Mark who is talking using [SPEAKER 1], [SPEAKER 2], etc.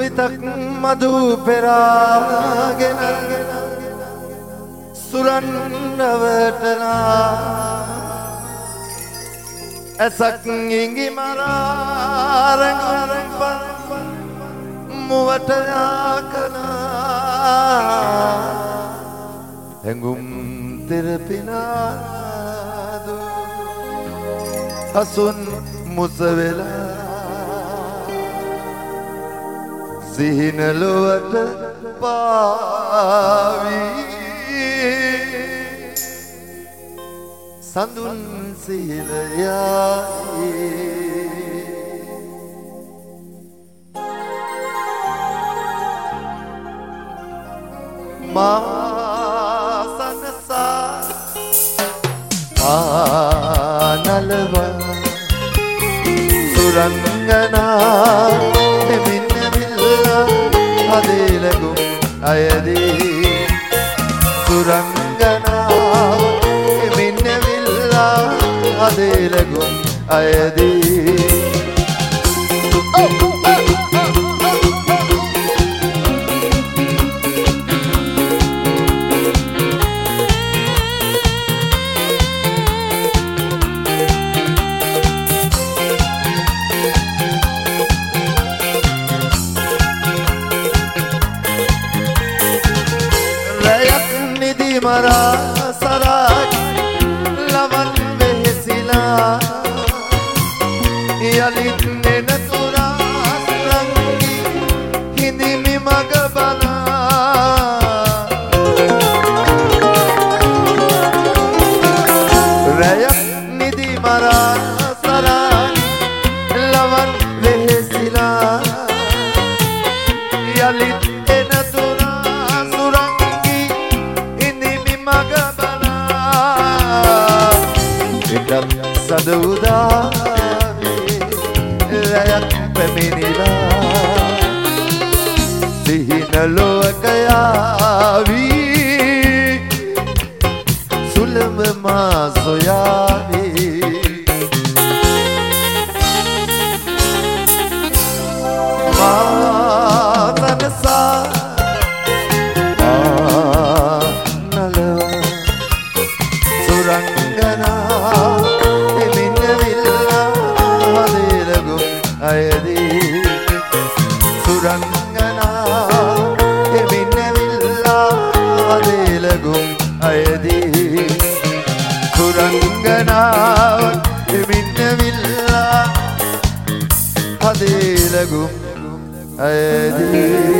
[SPEAKER 1] විතක් මధు පෙරාගෙන සුරන් නවටලා ඇසක් ඉඟි මරාරං මුවට යාකනා හැඟුම් තෙරපිනාදු හසුන් මුසවෙලා සිහින ලොවට පාවී සඳුන් සිහිලයයි මා සනසා ආනලවා සුරංගනා හදේලගුම් අයදී සුරංගනාව එමින්නවිල්ලා හදේලගුම් අයදී මරා සරාක් ලවන් වෙහෙසිලා යලිත් නෙන තුරා රංගි හිඳිමි මග බලා රැයක් නිදි මරා සරාක් ලවන් වෙහෙසිලා යලිත් නෙන තුරා සුරංගි සදඋදාවේ රැයක් පැමිණිලා සිහින ලොවක යාවී සුළඹ මා සොයාවී මා තනසා අයදී සුරංගනා එමින්නවිල්ලා හදේලගුම් අයදී සුරංගනාව එමින්නවිල්ලා හදේලගුම් අයදී